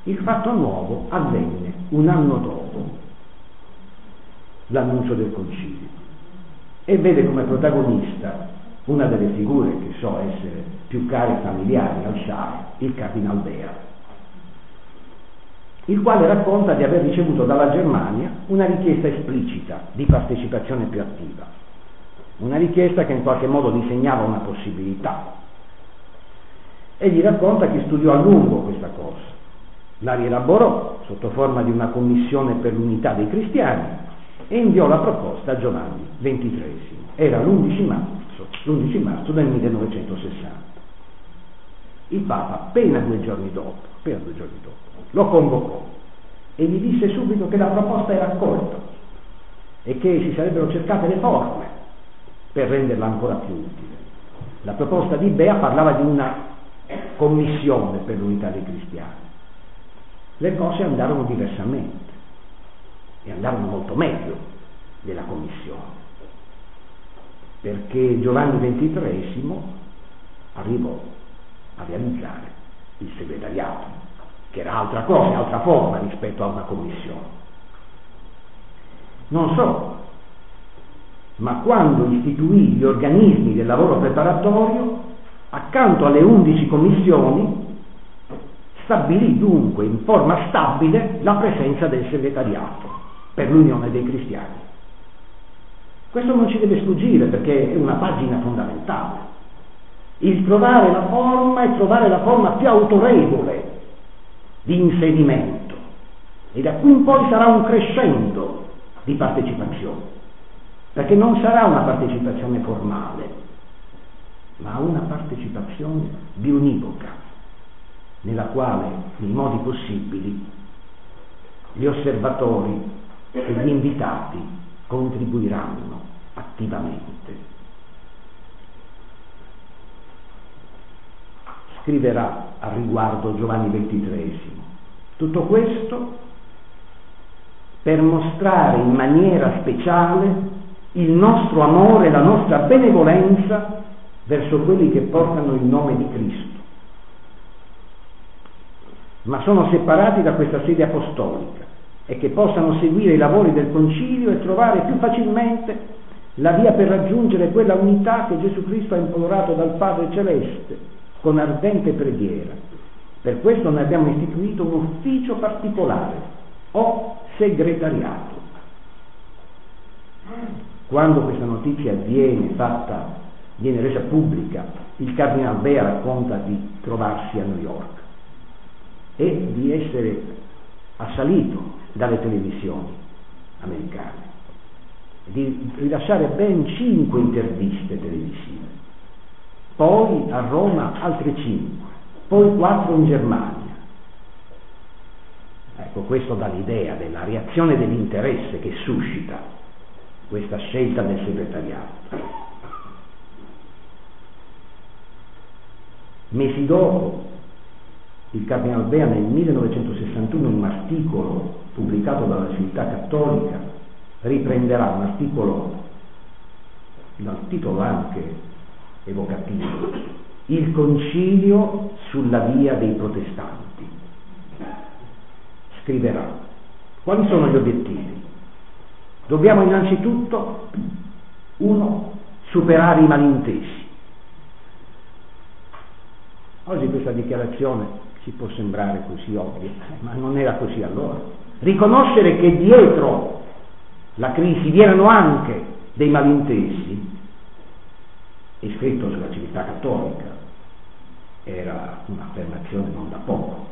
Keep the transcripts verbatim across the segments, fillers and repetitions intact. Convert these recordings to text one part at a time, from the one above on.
Il fatto nuovo avvenne un anno dopo l'annuncio del concilio e vede come protagonista una delle figure che so essere più care e familiari al Scià, il Cardinal Bea, il quale racconta di aver ricevuto dalla Germania una richiesta esplicita di partecipazione più attiva, una richiesta che in qualche modo disegnava una possibilità. Egli racconta che studiò a lungo questa cosa, la rielaborò sotto forma di una commissione per l'unità dei cristiani e inviò la proposta a Giovanni ventitreesimo. Era l'undici marzo, l'undici marzo del millenovecentosessanta. Il Papa, appena due giorni dopo, appena due giorni dopo, lo convocò e gli disse subito che la proposta era accolta e che si sarebbero cercate le forme per renderla ancora più utile. La proposta di Bea parlava di una commissione per l'unità dei cristiani. Le cose andarono diversamente e andarono molto meglio della commissione, perché Giovanni ventitreesimo arrivò a realizzare il segretariato, che era altra cosa, altra forma rispetto a una commissione. Non so, ma quando istituì gli organismi del lavoro preparatorio, accanto alle undici commissioni, stabilì dunque in forma stabile la presenza del segretariato per l'unione dei cristiani. Questo non ci deve sfuggire perché è una pagina fondamentale. Il trovare la forma e trovare la forma più autorevole di inserimento, e da qui in poi sarà un crescendo di partecipazione, perché non sarà una partecipazione formale, ma una partecipazione biunivoca, nella quale, nei modi possibili, gli osservatori e gli invitati contribuiranno attivamente. Scriverà al riguardo Giovanni ventitreesimo. Tutto questo per mostrare in maniera speciale il nostro amore e la nostra benevolenza verso quelli che portano il nome di Cristo, ma sono separati da questa sede apostolica e che possano seguire i lavori del concilio e trovare più facilmente la via per raggiungere quella unità che Gesù Cristo ha implorato dal Padre Celeste con ardente preghiera. Per questo noi abbiamo istituito un ufficio particolare o segretariato. Quando questa notizia viene fatta, viene resa pubblica, il Cardinal Bea racconta di trovarsi a New York e di essere assalito dalle televisioni americane, di rilasciare ben cinque interviste televisive, poi a Roma altre cinque, poi quattro in Germania. Ecco, questo dà l'idea della reazione dell'interesse che suscita questa scelta del segretariato. Mesi dopo, il Cardinal Bea nel millenovecentosessantuno, in un articolo pubblicato dalla Civiltà Cattolica, riprenderà un articolo dal titolo anche evocativo: Il concilio sulla via dei protestanti. Scriverà: quali sono gli obiettivi? Dobbiamo innanzitutto, uno, superare i malintesi. Oggi questa dichiarazione ci può sembrare così ovvia, ma non era così allora. Riconoscere che dietro la crisi vi erano anche dei malintesi, è scritto sulla Civiltà Cattolica, era un'affermazione non da poco.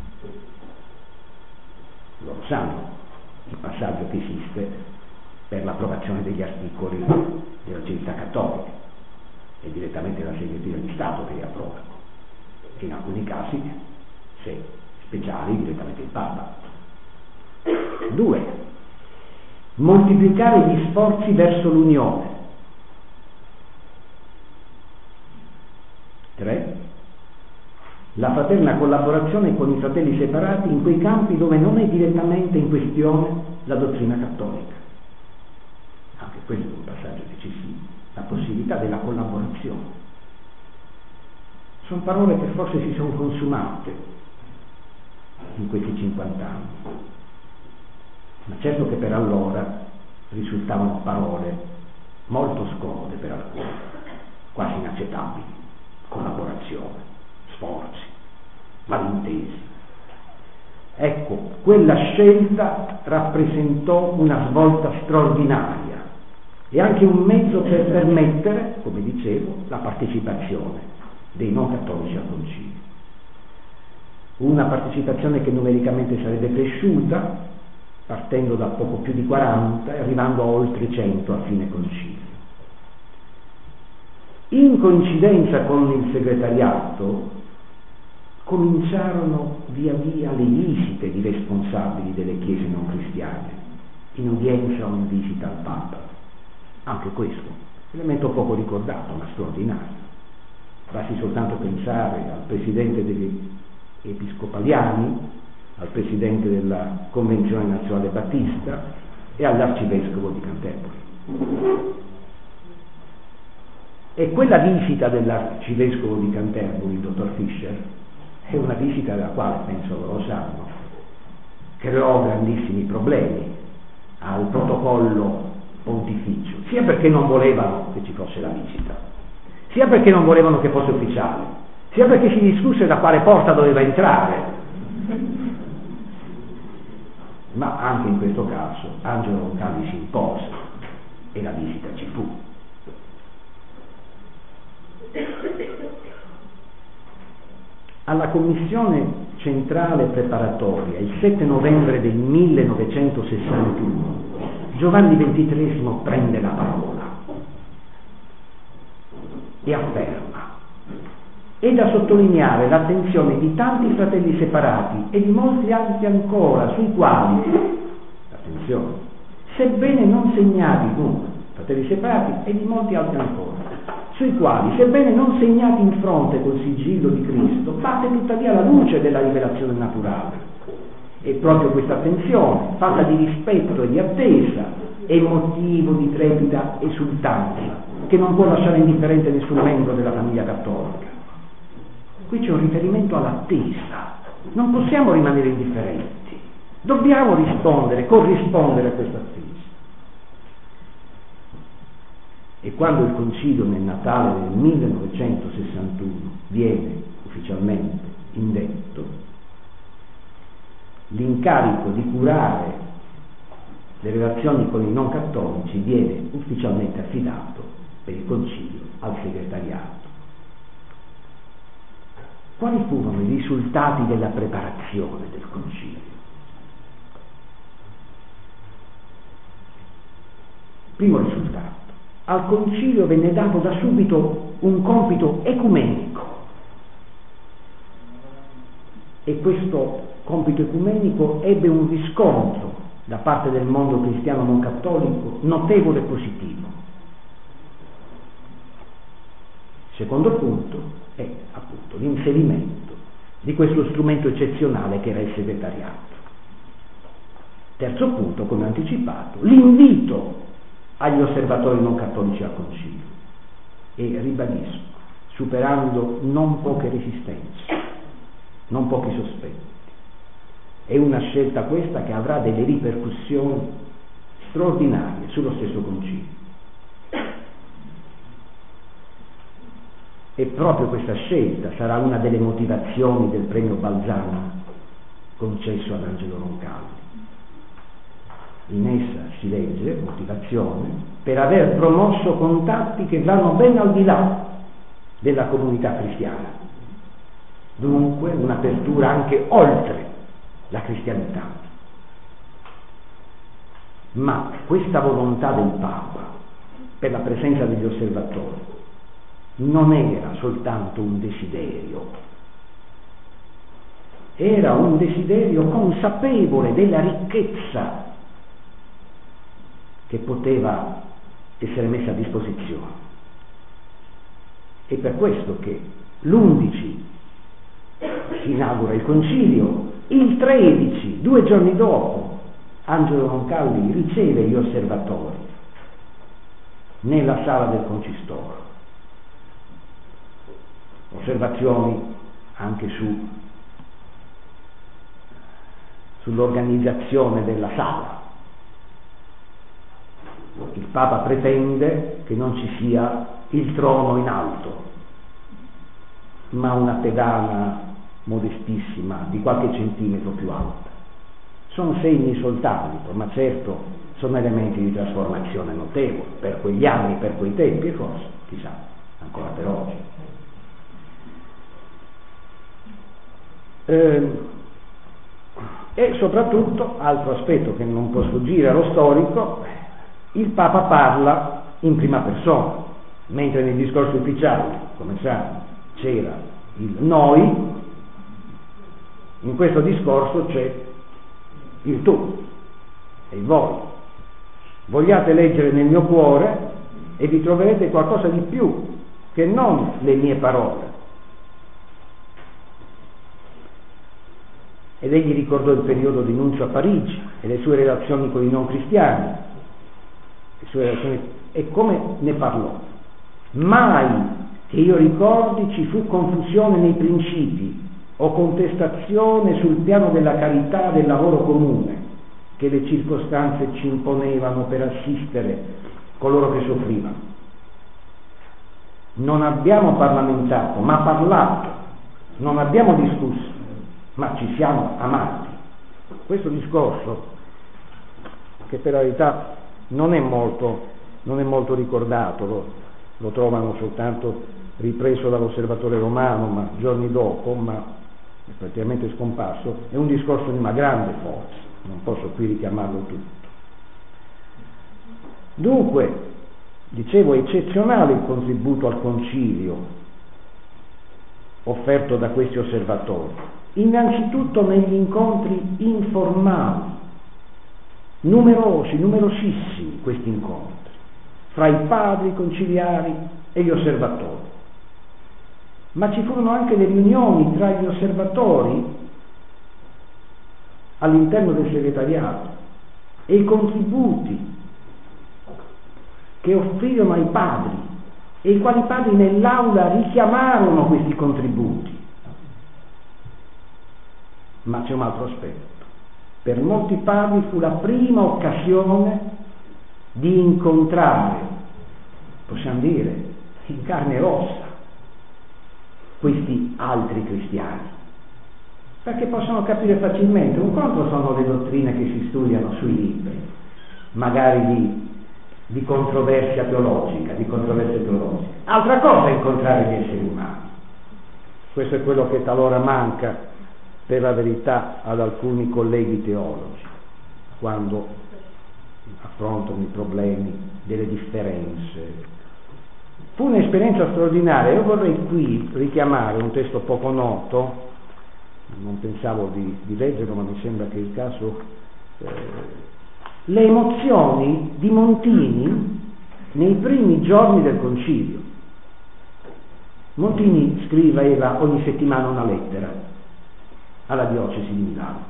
Loro sanno il passaggio che esiste per l'approvazione degli articoli della Civiltà Cattolica, è direttamente la Segreteria di Stato che li approva, e in alcuni casi, se speciali, direttamente il Papa. Due, moltiplicare gli sforzi verso l'unione. Tre, la fraterna collaborazione con i fratelli separati in quei campi dove non è direttamente in questione la dottrina cattolica. Anche questo è un passaggio decisivo, la possibilità della collaborazione. Sono parole che forse si sono consumate in questi cinquanta anni. Ma certo che per allora risultavano parole molto scomode per alcuni, quasi inaccettabili: collaborazione, sforzi, malintesi. Ecco, quella scelta rappresentò una svolta straordinaria e anche un mezzo per permettere, come dicevo, la partecipazione dei non cattolici al concilio. Una partecipazione che numericamente sarebbe cresciuta, partendo da poco più di quaranta e arrivando a oltre cento a fine concilio. In coincidenza con il segretariato cominciarono via via le visite di responsabili delle chiese non cristiane, in udienza o in visita al Papa. Anche questo, elemento poco ricordato ma straordinario. Basti soltanto pensare al presidente degli episcopaliani, al presidente della Convenzione Nazionale Battista e all'arcivescovo di Canterbury. E quella visita dell'arcivescovo di Canterbury, il dottor Fisher, è una visita della quale, penso loro sanno, creò grandissimi problemi al protocollo pontificio, sia perché non volevano che ci fosse la visita, sia perché non volevano che fosse ufficiale, sia perché si discusse da quale porta doveva entrare. Ma anche in questo caso Angelo Roncalli si impose e la visita ci fu. Alla commissione centrale preparatoria, il sette novembre del millenovecentosessantuno, Giovanni ventitreesimo prende la parola e afferma: è da sottolineare l'attenzione di tanti fratelli separati e di molti altri ancora, sui quali, attenzione, sebbene non segnati, dunque, fratelli separati e di molti altri ancora, sui quali, sebbene non segnati in fronte col sigillo di Cristo, batte tuttavia la luce della rivelazione naturale. E proprio questa attenzione, fatta di rispetto e di attesa, è motivo di trepida esultanza che non può lasciare indifferente nessun membro della famiglia cattolica. Qui c'è un riferimento all'attesa. Non possiamo rimanere indifferenti. Dobbiamo rispondere, corrispondere a questa attesa. E quando il concilio nel Natale del millenovecentosessantuno viene ufficialmente indetto, l'incarico di curare le relazioni con i non cattolici viene ufficialmente affidato per il concilio al segretariato. Quali furono i risultati della preparazione del concilio? Primo risultato: al concilio venne dato da subito un compito ecumenico, e questo compito ecumenico ebbe un riscontro da parte del mondo cristiano non cattolico notevole e positivo. Secondo punto è appunto l'inserimento di questo strumento eccezionale che era il segretariato. Terzo punto, come anticipato, l'invito agli osservatori non cattolici al concilio. E ribadisco, superando non poche resistenze, non pochi sospetti. È una scelta questa che avrà delle ripercussioni straordinarie sullo stesso concilio. E proprio questa scelta sarà una delle motivazioni del premio Balzano concesso ad Angelo Roncalli. In essa si legge, motivazione, per aver promosso contatti che vanno ben al di là della comunità cristiana. Dunque un'apertura anche oltre la cristianità. Ma questa volontà del Papa per la presenza degli osservatori non era soltanto un desiderio, era un desiderio consapevole della ricchezza che poteva essere messa a disposizione. È per questo che l'undici si inaugura il concilio, il tredici, due giorni dopo, Angelo Roncalli riceve gli osservatori nella sala del concistoro. Osservazioni anche su sull'organizzazione della sala. Il Papa pretende che non ci sia il trono in alto, ma una pedana modestissima di qualche centimetro più alta. Sono segni soltanto, ma certo sono elementi di trasformazione notevoli per quegli anni, per quei tempi e forse, chissà, ancora per oggi. Eh, e soprattutto, altro aspetto che non può sfuggire allo storico, il Papa parla in prima persona, mentre nei discorsi ufficiali, come sa, c'era il noi, in questo discorso c'è il tu e il voi. Vogliate leggere nel mio cuore e vi troverete qualcosa di più che non le mie parole. Ed egli ricordò il periodo di Nunzio a Parigi e le sue relazioni con i non cristiani, le sue relazioni, e come ne parlò. Mai che io ricordi ci fu confusione nei principi o contestazione sul piano della carità del lavoro comune che le circostanze ci imponevano per assistere coloro che soffrivano. Non abbiamo parlamentato, ma parlato, non abbiamo discusso, ma ci siamo amati. Questo discorso, che per la verità non è molto, non è molto ricordato, lo, lo trovano soltanto ripreso dall'Osservatore Romano, ma giorni dopo, ma è praticamente scomparso, è un discorso di una grande forza, non posso qui richiamarlo tutto. Dunque, dicevo, eccezionale il contributo al concilio offerto da questi osservatori, innanzitutto negli incontri informali, numerosi, numerosissimi questi incontri, fra i padri conciliari e gli osservatori. Ma ci furono anche le riunioni tra gli osservatori all'interno del segretariato e i contributi che offrirono ai padri e i quali padri nell'aula richiamarono questi contributi. Ma c'è un altro aspetto. Per molti padri fu la prima occasione di incontrare, possiamo dire, in carne e ossa, questi altri cristiani, perché possono capire facilmente. Un conto sono le dottrine che si studiano sui libri, magari di, di controversia teologica, di controversia teologica. Altra cosa è incontrare gli esseri umani. Questo è quello che talora manca, per la verità, ad alcuni colleghi teologi, quando affrontano i problemi delle differenze. Fu un'esperienza straordinaria. Io vorrei qui richiamare un testo poco noto, non pensavo di, di leggerlo, ma mi sembra che il caso, eh, le emozioni di Montini nei primi giorni del concilio. Montini scriveva ogni settimana una lettera alla diocesi di Milano.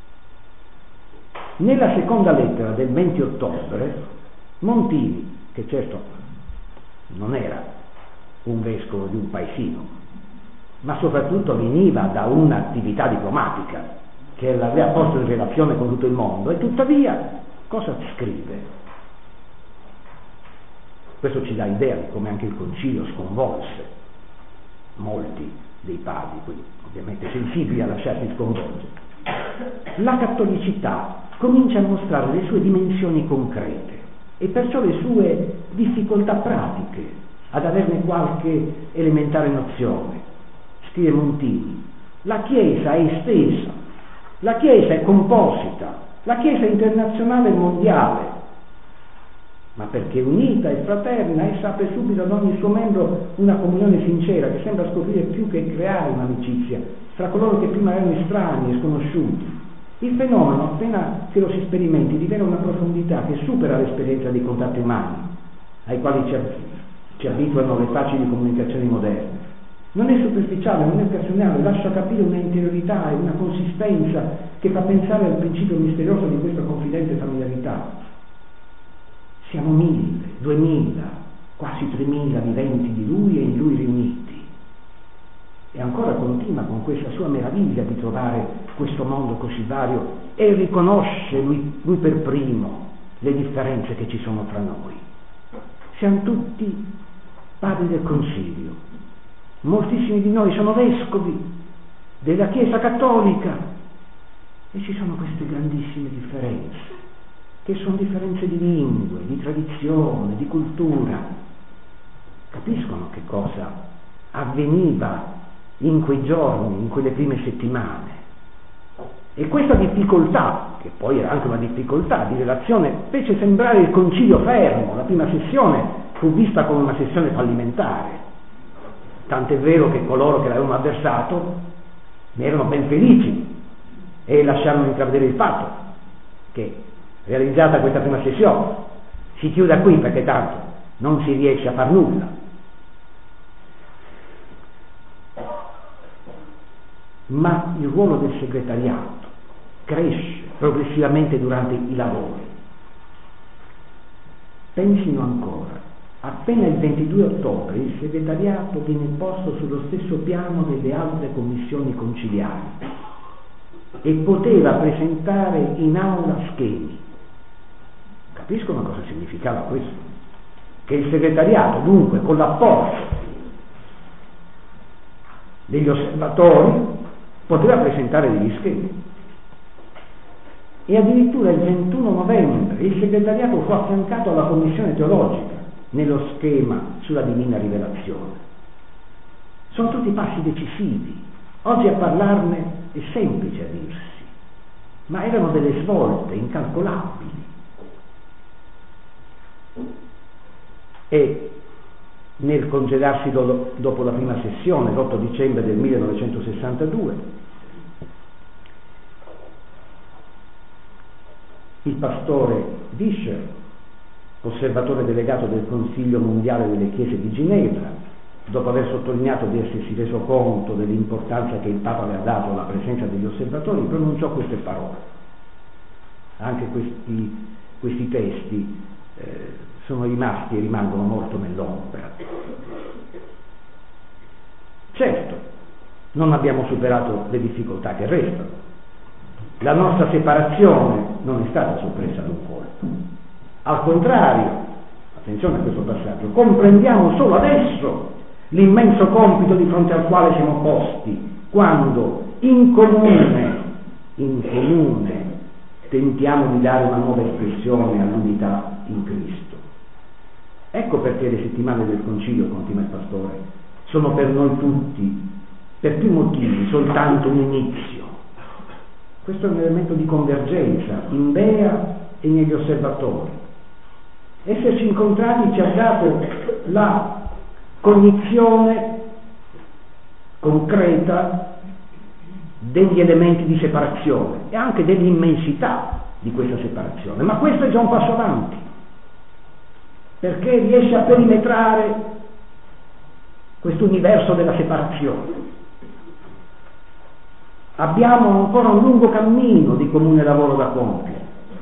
Nella seconda lettera del venti ottobre, Montini, che certo non era un vescovo di un paesino, ma soprattutto veniva da un'attività diplomatica che l'aveva posto in relazione con tutto il mondo, e tuttavia cosa scrive? Questo ci dà idea di come anche il concilio sconvolse molti dei padri, quindi ovviamente sensibili a lasciarsi sconvolgere. La cattolicità comincia a mostrare le sue dimensioni concrete e perciò le sue difficoltà pratiche ad averne qualche elementare nozione. Scrive Montini: la Chiesa è estesa, la Chiesa è composita, la Chiesa è internazionale e mondiale, ma perché unita e fraterna, essa apre subito ad ogni suo membro una comunione sincera che sembra scoprire più che creare un'amicizia fra coloro che prima erano estranei e sconosciuti. Il fenomeno, appena che lo si sperimenti, rivela una profondità che supera l'esperienza dei contatti umani, ai quali ci, ci abituano le facili comunicazioni moderne. Non è superficiale, non è occasionale, lascia capire una interiorità e una consistenza che fa pensare al principio misterioso di questa confidente familiarità. Siamo mille, duemila, quasi tremila viventi di Lui e in Lui riuniti. e ancora continua con questa sua meraviglia di trovare questo mondo così vario e riconosce lui, lui per primo le differenze che ci sono fra noi. Siamo tutti padri del Consiglio, moltissimi di noi sono vescovi della Chiesa Cattolica e ci sono queste grandissime differenze, che sono differenze di lingue, di tradizione, di cultura. Capiscono che cosa avveniva in quei giorni, in quelle prime settimane. E questa difficoltà, che poi era anche una difficoltà di relazione, fece sembrare il concilio fermo. La prima sessione fu vista come una sessione fallimentare, tant'è vero che coloro che l'avevano avversato ne erano ben felici e lasciarono intravedere il fatto che, realizzata questa prima sessione, si chiuda qui perché tanto non si riesce a far nulla. Ma il ruolo del segretariato cresce progressivamente durante i lavori. Pensino ancora, appena il ventidue ottobre il segretariato viene posto sullo stesso piano delle altre commissioni conciliari e poteva presentare in aula schemi. Capiscono cosa significava questo? Che il segretariato, dunque, con l'apporto degli osservatori, poteva presentare degli schemi. E addirittura il ventuno novembre il segretariato fu affiancato alla commissione teologica nello schema sulla divina rivelazione. Sono tutti passi decisivi. Oggi a parlarne è semplice a dirsi, ma erano delle svolte incalcolabili. E nel congedarsi do, dopo la prima sessione, l'otto dicembre del millenovecentosessantadue, il pastore Vischer, osservatore delegato del Consiglio Mondiale delle Chiese di Ginevra, dopo aver sottolineato di essersi reso conto dell'importanza che il Papa aveva dato alla presenza degli osservatori, pronunciò queste parole. Anche questi, questi testi eh, sono rimasti e rimangono molto nell'ombra. Certo, non abbiamo superato le difficoltà che restano. La nostra separazione non è stata soppressa ad un colpo. Al contrario, attenzione a questo passaggio, comprendiamo solo adesso l'immenso compito di fronte al quale siamo posti, quando in comune, in comune, tentiamo di dare una nuova espressione all'unità in Cristo. Ecco perché le settimane del Concilio, continua il pastore, sono per noi tutti, per più motivi, soltanto un inizio. Questo è un elemento di convergenza in Bea e negli osservatori. Esserci incontrati ci ha dato la cognizione concreta degli elementi di separazione e anche dell'immensità di questa separazione. Ma questo è già un passo avanti, perché riesce a perimetrare questo universo della separazione. Abbiamo ancora un lungo cammino di comune lavoro da compiere.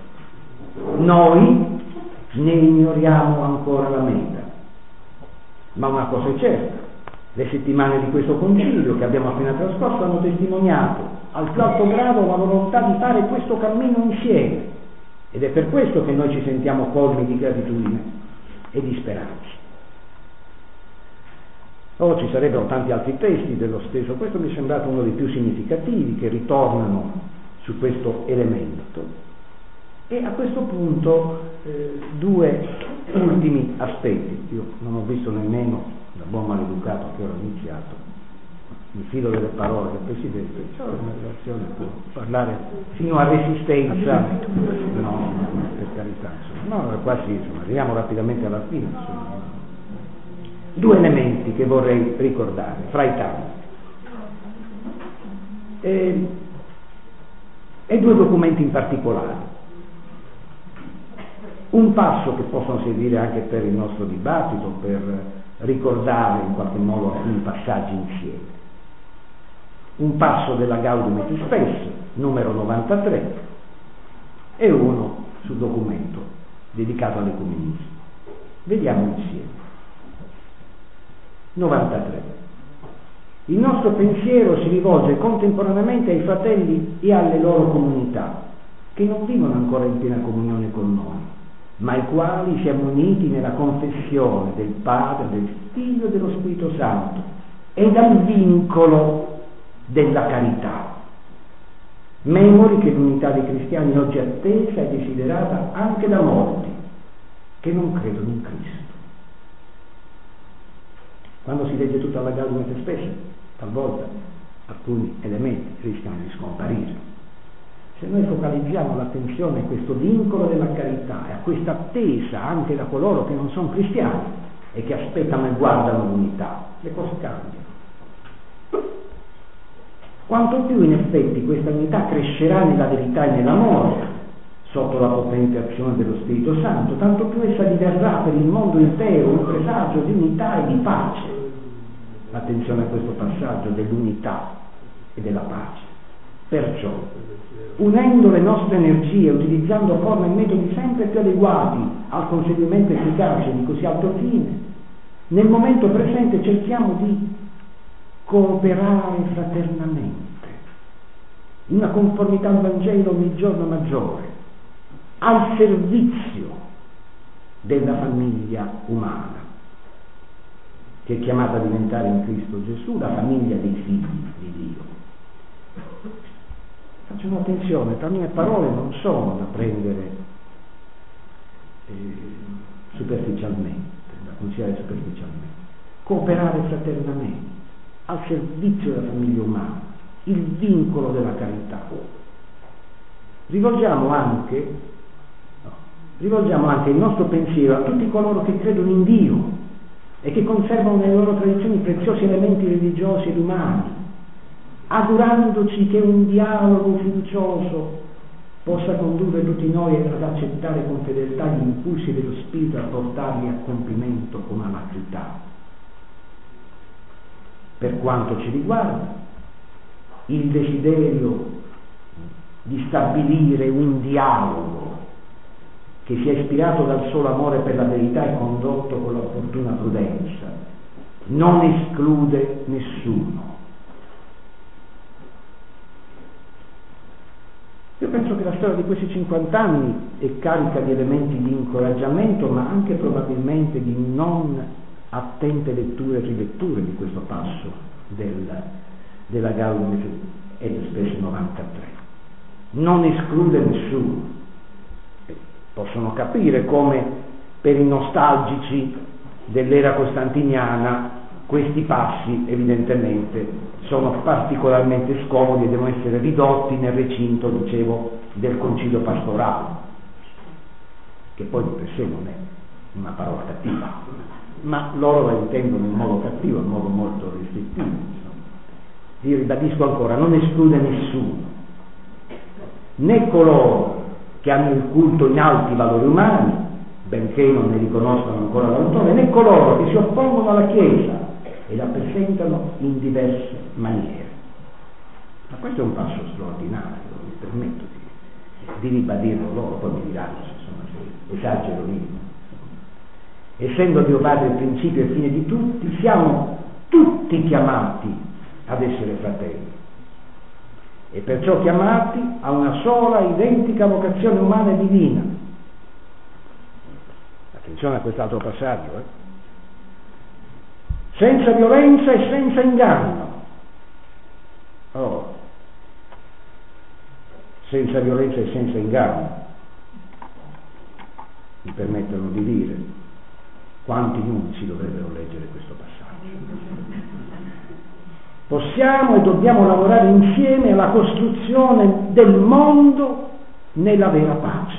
Noi ne ignoriamo ancora la meta. Ma una cosa è certa, le settimane di questo concilio che abbiamo appena trascorso hanno testimoniato al più alto grado la volontà di fare questo cammino insieme, ed è per questo che noi ci sentiamo colmi di gratitudine e di speranza. Oh, ci sarebbero tanti altri testi dello stesso, questo mi è sembrato uno dei più significativi che ritornano su questo elemento. E a questo punto eh, due ultimi aspetti. Io non ho visto nemmeno, da buon maleducato che ora ho iniziato, mi fido delle parole del Presidente, c'è una relazione, può parlare fino a resistenza, no, no, per carità, insomma, no, quasi, insomma, arriviamo rapidamente alla fine, insomma. Due elementi che vorrei ricordare, fra i tanti, e, e due documenti in particolare. Un passo che possono servire anche per il nostro dibattito, per ricordare in qualche modo alcuni passaggi insieme. Un passo della Gaudium et Spes, numero novantatré, e uno sul documento dedicato all'ecumenismo. Vediamo insieme. novantatré. Il nostro pensiero si rivolge contemporaneamente ai fratelli e alle loro comunità, che non vivono ancora in piena comunione con noi, ma ai quali siamo uniti nella confessione del Padre, del Figlio e dello Spirito Santo e dal vincolo della carità. Memori che l'unità dei cristiani oggi è attesa e desiderata anche da molti che non credono in Cristo. Quando si legge tutta la Gaudium et Spes, talvolta alcuni elementi rischiano di scomparire. Se noi focalizziamo l'attenzione a questo vincolo della carità e a questa attesa anche da coloro che non sono cristiani e che aspettano e guardano l'unità, le cose cambiano. Quanto più in effetti questa unità crescerà nella verità e nell'amore, sotto la potente azione dello Spirito Santo, tanto più essa diverrà per il mondo intero un presagio di unità e di pace. Attenzione a questo passaggio dell'unità e della pace. Perciò, unendo le nostre energie, utilizzando forme e metodi sempre più adeguati al conseguimento efficace di così alto fine, nel momento presente cerchiamo di cooperare fraternamente, in una conformità al Vangelo ogni giorno maggiore, al servizio della famiglia umana, che è chiamata a diventare in Cristo Gesù la famiglia dei figli di Dio. Facciamo attenzione, tra mie parole non sono da prendere eh, superficialmente, da considerare superficialmente. Cooperare fraternamente, al servizio della famiglia umana, il vincolo della carità. Rivolgiamo anche, no, rivolgiamo anche il nostro pensiero a tutti coloro che credono in Dio e che conservano nelle loro tradizioni preziosi elementi religiosi ed umani, augurandoci che un dialogo fiducioso possa condurre tutti noi ad accettare con fedeltà gli impulsi dello Spirito e a portarli a compimento con alacrità. Per quanto ci riguarda, il desiderio di stabilire un dialogo che sia ispirato dal solo amore per la verità e condotto con l'opportuna prudenza non esclude nessuno. Io penso che la storia di questi cinquanta anni è carica di elementi di incoraggiamento, ma anche probabilmente di non attente letture e riletture di questo passo del, della Gaudium et Spes novantatré. Non esclude nessuno. Possono capire come per i nostalgici dell'era costantiniana questi passi evidentemente sono particolarmente scomodi e devono essere ridotti nel recinto, dicevo, del concilio pastorale, che poi di per sé non è una parola cattiva, ma loro la intendono in modo cattivo, in modo molto restrittivo. Vi ribadisco ancora, non esclude nessuno, né coloro che hanno il culto in alti valori umani, benché non ne riconoscano ancora l'autore, né coloro che si oppongono alla Chiesa e la presentano in diverse maniere. Ma questo è un passo straordinario, mi permetto di, di ribadirlo loro, poi mi diranno se esagero io. Essendo Dio Padre il principio e fine di tutti, siamo tutti chiamati ad essere fratelli e perciò chiamati a una sola identica vocazione umana e divina. Attenzione a quest'altro passaggio, eh? Senza violenza e senza inganno. Oh, senza violenza e senza inganno, mi permettono di dire, quanti nunzi dovrebbero leggere questo passaggio? Possiamo e dobbiamo lavorare insieme alla costruzione del mondo nella vera pace.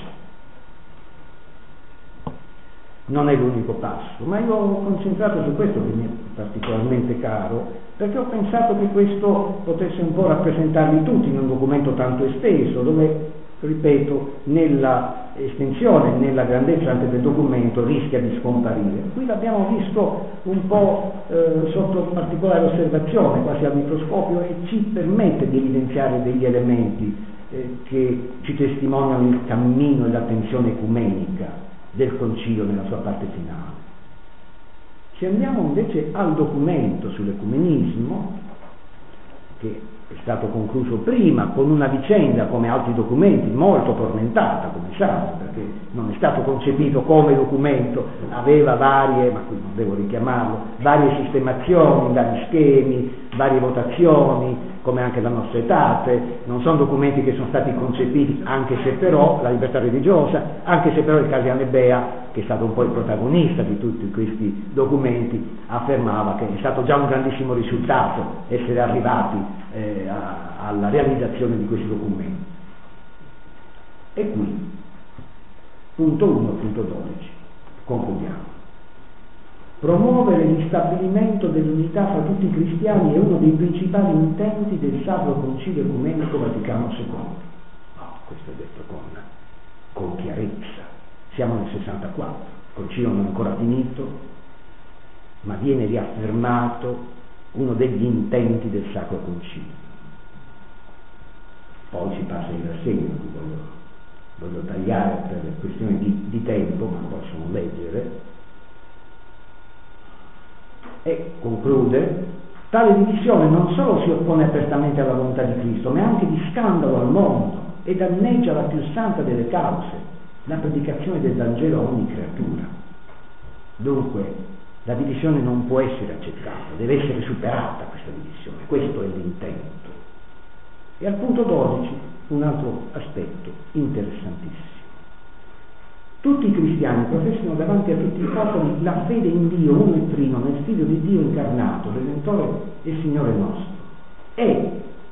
Non è l'unico passo, ma io ho concentrato su questo che mi è particolarmente caro, perché ho pensato che questo potesse un po' rappresentarli tutti in un documento tanto esteso, dove, ripeto, nella estensione, nella grandezza anche del documento rischia di scomparire. Qui l'abbiamo visto un po' eh, sotto particolare osservazione, quasi al microscopio, e ci permette di evidenziare degli elementi eh, che ci testimoniano il cammino e l'attenzione ecumenica del concilio nella sua parte finale. Se andiamo invece al documento sull'ecumenismo, che è stato concluso prima con una vicenda, come altri documenti, molto tormentata, come sanno, perché non è stato concepito come documento, aveva varie, ma qui non devo richiamarlo, varie sistemazioni, vari schemi, varie votazioni, come anche la nostra etate, non sono documenti che sono stati concepiti, anche se però la libertà religiosa, anche se però il cardinale Bea, che è stato un po' il protagonista di tutti questi documenti, affermava che è stato già un grandissimo risultato essere arrivati eh, a, alla realizzazione di questi documenti. E qui, punto uno, punto dodici, concludiamo. Promuovere l'istabilimento dell'unità fra tutti i cristiani è uno dei principali intenti del Sacro Concilio Ecumenico Vaticano secondo. No, questo è detto con, con chiarezza. Siamo nel sessantaquattro, il Concilio non è ancora finito, ma viene riaffermato uno degli intenti del Sacro Concilio. Poi si passa in rassegna, voglio, voglio tagliare per questioni di, di tempo, ma possono leggere. E conclude: tale divisione non solo si oppone apertamente alla volontà di Cristo, ma è anche di scandalo al mondo e danneggia la più santa delle cause, la predicazione del Vangelo a ogni creatura. Dunque la divisione non può essere accettata, deve essere superata questa divisione, questo è l'intento. E al punto dodici un altro aspetto interessantissimo. Tutti i cristiani professano davanti a tutti i popoli la fede in Dio, uno e trino, nel Figlio di Dio incarnato, Redentore e Signore nostro. E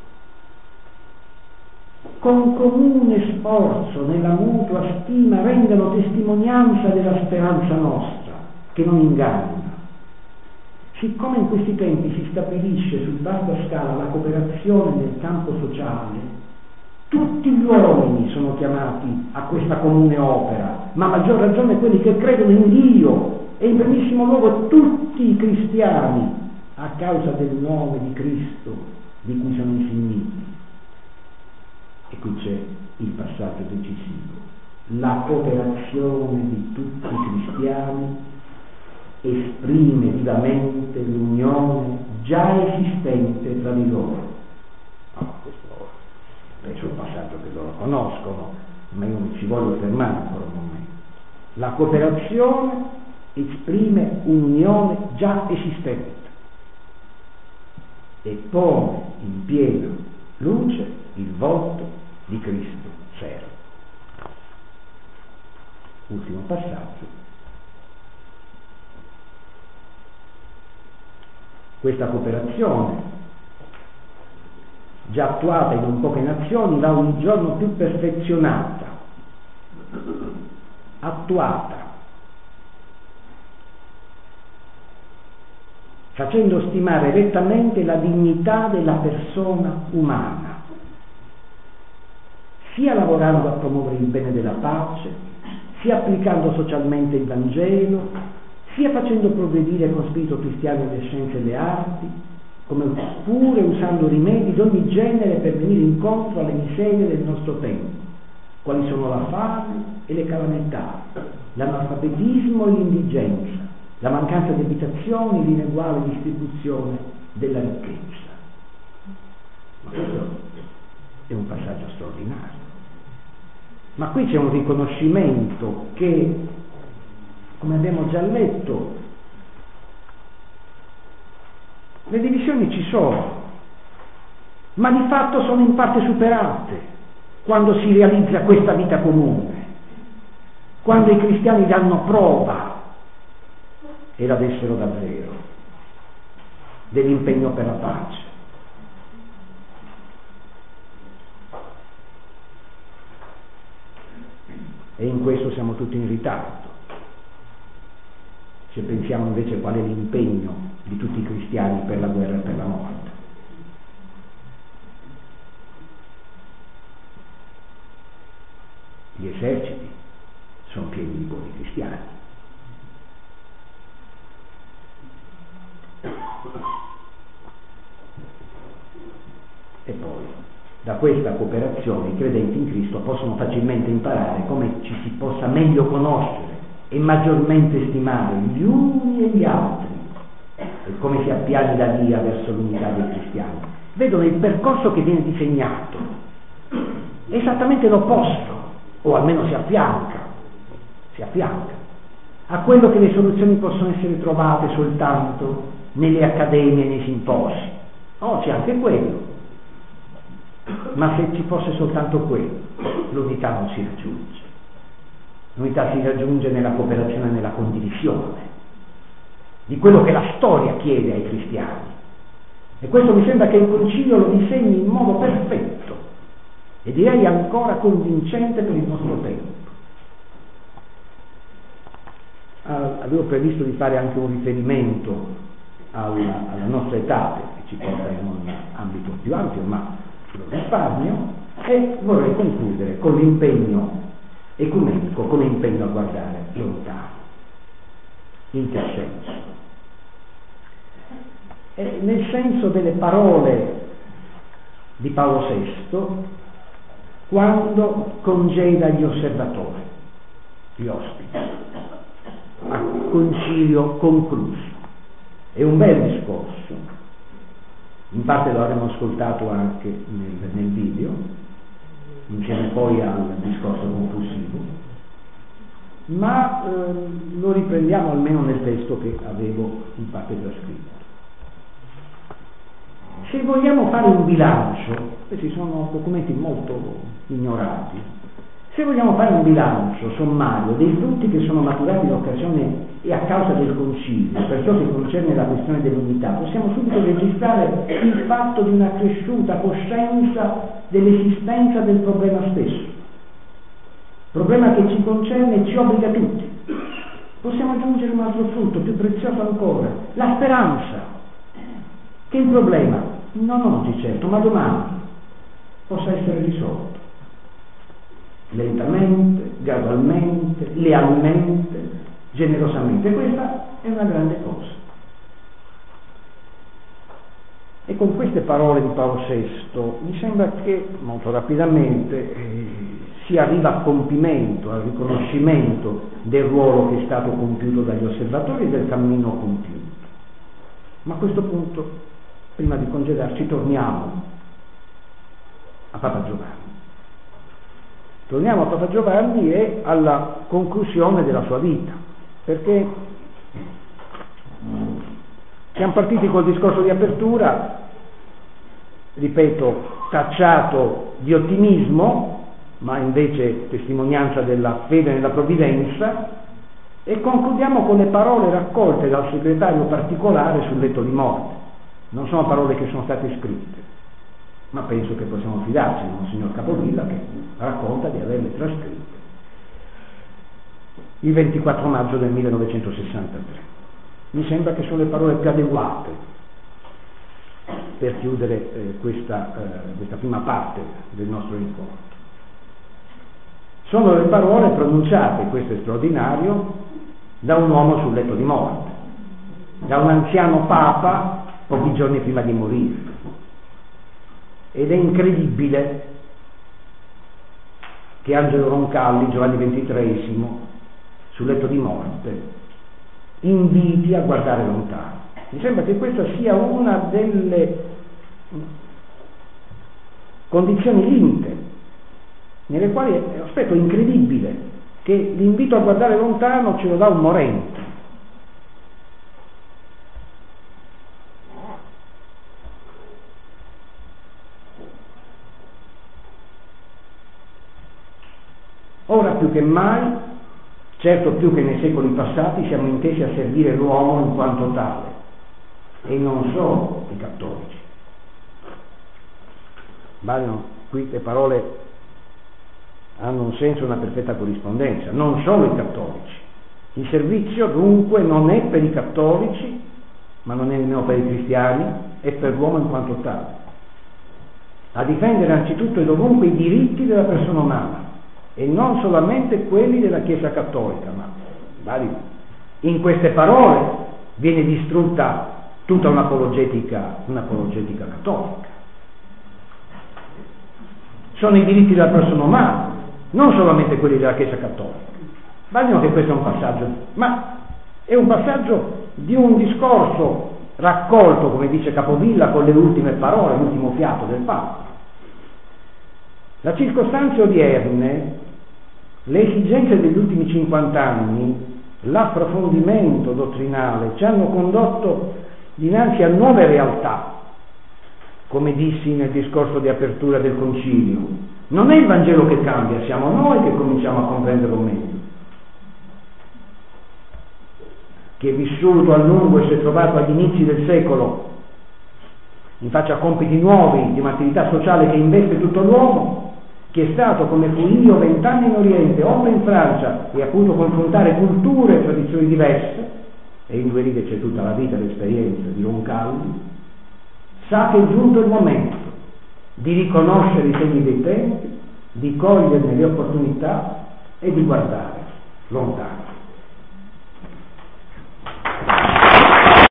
con comune sforzo nella mutua stima rendono testimonianza della speranza nostra, che non inganna. Siccome in questi tempi si stabilisce su vasta scala la cooperazione nel campo sociale, tutti gli uomini sono chiamati a questa comune opera, ma a maggior ragione quelli che credono in Dio e in primissimo luogo tutti i cristiani, a causa del nome di Cristo di cui sono insigniti. E qui c'è il passaggio decisivo. La cooperazione di tutti i cristiani esprime vivamente l'unione già esistente tra di loro. No, questo penso è un passaggio che loro conoscono, ma io non ci voglio fermare ancora un momento. La cooperazione esprime un'unione già esistente e pone in piena luce il volto di Cristo servo. Ultimo passaggio. Questa cooperazione, già attuata in non poche nazioni, va ogni giorno più perfezionata, attuata, facendo stimare rettamente la dignità della persona umana, sia lavorando a promuovere il bene della pace, sia applicando socialmente il Vangelo, sia facendo progredire con spirito cristiano le scienze e le arti, come pure usando rimedi di ogni genere per venire incontro alle miserie del nostro tempo, quali sono la fame e le calamità, l'analfabetismo e l'indigenza, la mancanza di abitazioni e l'ineguale distribuzione della ricchezza. Ma questo è un passaggio straordinario. Ma qui c'è un riconoscimento che, come abbiamo già letto, le divisioni ci sono, ma di fatto sono in parte superate quando si realizza questa vita comune, quando i cristiani danno prova, e la dessero davvero, dell'impegno per la pace. E in questo siamo tutti in ritardo. Se pensiamo invece qual è l'impegno di tutti i cristiani per la guerra e per la morte. Gli eserciti sono pieni di buoni cristiani. E poi, da questa cooperazione, i credenti in Cristo possono facilmente imparare come ci si possa meglio conoscere e maggiormente stimare gli uni e gli altri, e come si appiani la via verso l'unità dei cristiani. vedono il percorso che viene disegnato esattamente l'opposto, o almeno si affianca, si affianca a quello che le soluzioni possono essere trovate soltanto nelle accademie, nei simposi. No, c'è anche quello, ma se ci fosse soltanto quello, l'unità non si raggiunge. L'unità si raggiunge nella cooperazione e nella condivisione di quello che la storia chiede ai cristiani, e questo mi sembra che il Concilio lo disegni in modo perfetto e direi ancora convincente per il nostro tempo. Avevo previsto di fare anche un riferimento alla, alla nostra età, che ci porta in un ambito più ampio, ma lo risparmio, e vorrei concludere con l'impegno ecumenico, come impegno a guardare lontano. In che senso? E nel senso delle parole di Paolo sesto quando congeda gli osservatori, gli ospiti, a concilio concluso. È un bel discorso, in parte lo avremo ascoltato anche nel, nel video, insieme poi al discorso conclusivo, ma eh, lo riprendiamo almeno nel testo che avevo in parte già scritto. Se vogliamo fare un bilancio, questi sono documenti molto ignorati, se vogliamo fare un bilancio sommario dei frutti che sono maturati in occasione e a causa del Concilio, per ciò che concerne la questione dell'unità, possiamo subito registrare il fatto di una cresciuta coscienza dell'esistenza del problema stesso, problema che ci concerne e ci obbliga tutti. Possiamo aggiungere un altro frutto più prezioso ancora, la speranza che il problema, non oggi certo, ma domani, possa essere risolto. Lentamente, gradualmente, lealmente, generosamente. Questa è una grande cosa. E con queste parole di Paolo sesto mi sembra che molto rapidamente eh, si arriva a compimento, al riconoscimento del ruolo che è stato compiuto dagli osservatori e del cammino compiuto. Ma a questo punto, prima di congedarci, torniamo a Papa Giovanni. Torniamo a Papa Giovanni e alla conclusione della sua vita, perché siamo partiti col discorso di apertura, ripeto, tacciato di ottimismo, ma invece testimonianza della fede nella provvidenza, e concludiamo con le parole raccolte dal segretario particolare sul letto di morte. Non sono parole che sono state scritte, ma penso che possiamo fidarci di Monsignor Capovilla, che racconta di averle trascritte il ventiquattro maggio del millenovecentosessantatré. Mi sembra che sono le parole più adeguate per chiudere eh, questa, eh, questa prima parte del nostro incontro. Sono le parole pronunciate, questo è straordinario, da un uomo sul letto di morte, da un anziano Papa pochi giorni prima di morire. Ed è incredibile che Angelo Roncalli, Giovanni ventitreesimo, sul letto di morte, inviti a guardare lontano. Mi sembra che questa sia una delle condizioni limite, nelle quali è un aspetto incredibile che l'invito a guardare lontano ce lo dà un morente. Ora più che mai, certo più che nei secoli passati, siamo intesi a servire l'uomo in quanto tale, e non solo i cattolici. Valgono qui le parole, hanno un senso e una perfetta corrispondenza, non solo i cattolici. Il servizio dunque non è per i cattolici, ma non è nemmeno per i cristiani, è per l'uomo in quanto tale. A difendere anzitutto e dovunque i diritti della persona umana, e non solamente quelli della Chiesa cattolica, ma in queste parole viene distrutta tutta un'apologetica, un'apologetica cattolica. Sono i diritti della persona umana, non solamente quelli della Chiesa cattolica. Immagino che questo è un passaggio, ma è un passaggio di un discorso raccolto, come dice Capovilla, con le ultime parole, l'ultimo fiato del Papa. Le circostanze odierne, le esigenze degli ultimi cinquanta anni, l'approfondimento dottrinale ci hanno condotto dinanzi a nuove realtà, come dissi nel discorso di apertura del Concilio. Non è il Vangelo che cambia, siamo noi che cominciamo a comprenderlo meglio. Chi è vissuto a lungo e si è trovato agli inizi del secolo in faccia a compiti nuovi di un'attività sociale che investe tutto l'uomo, chi è stato come fu io vent'anni in Oriente, otto in Francia e ha potuto confrontare culture e tradizioni diverse, e in due righe c'è tutta la vita e l'esperienza di Roncalli, sa che è giunto il momento di riconoscere i segni dei tempi, di coglierne le opportunità e di guardare lontano.